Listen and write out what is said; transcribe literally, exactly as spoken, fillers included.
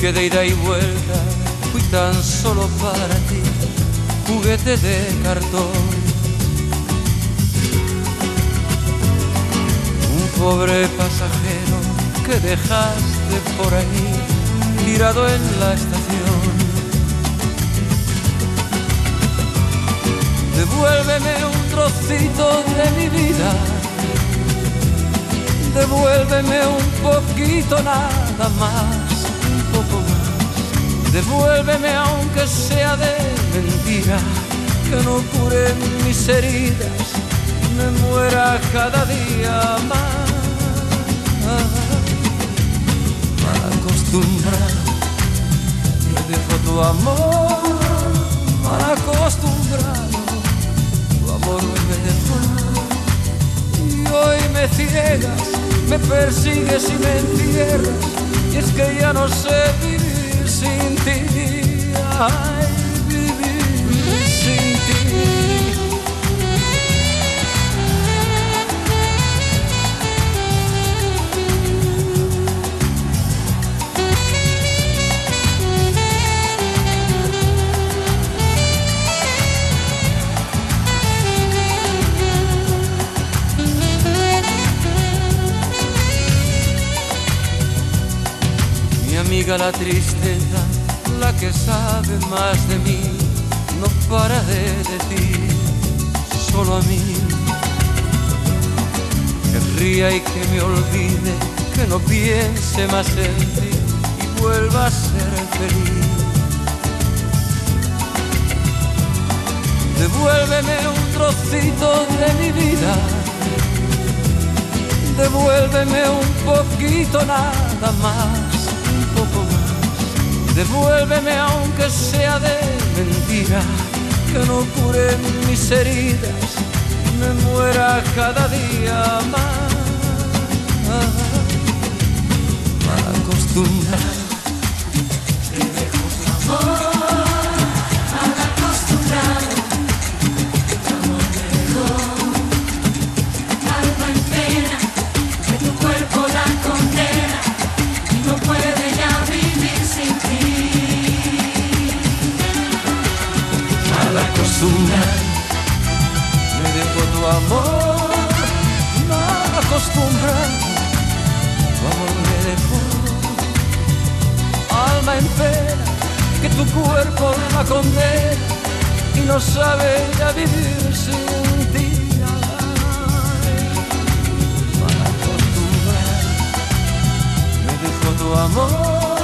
que de ida y vuelta fui tan solo para ti, juguete de cartón. Un pobre pasajero que dejaste por ahí, tirado en la estación. Devuélveme un trocito de mi vida, devuélveme un poquito nada más, un poco más. Devuélveme aunque sea de mentira, que no cure mis heridas, me muera cada día más. Mal acostumbrado, me dejó tu amor, mal acostumbrado, tu amor me dejó. Y hoy me ciegas, me persigues y me encierras, y es que ya no sé vivir sin ti, ay, vivir sin ti. Amiga, la tristeza, la que sabe más de mí, no para de decir solo a mí. Que ría y que me olvide, que no piense más en ti y vuelva a ser feliz. Devuélveme un trocito de mi vida, devuélveme un poquito nada más, poco más. Devuélveme aunque sea de mentira, que no cure mis heridas, me muera cada día más. Mal acostumbrado, te dejo tu amor, mal acostumbrado, tu amor me dejó, alma en pena, que tu cuerpo la condena, y no puede ya vivir sin ti. mal acostumbrado, me dejó tu amor, mal acostumbrado, tu amor me dejó. Alma en pena, que tu cuerpo la condena, y no sabe ya vivir sin ti. Ay, mal acostumbrado, me dejó tu amor.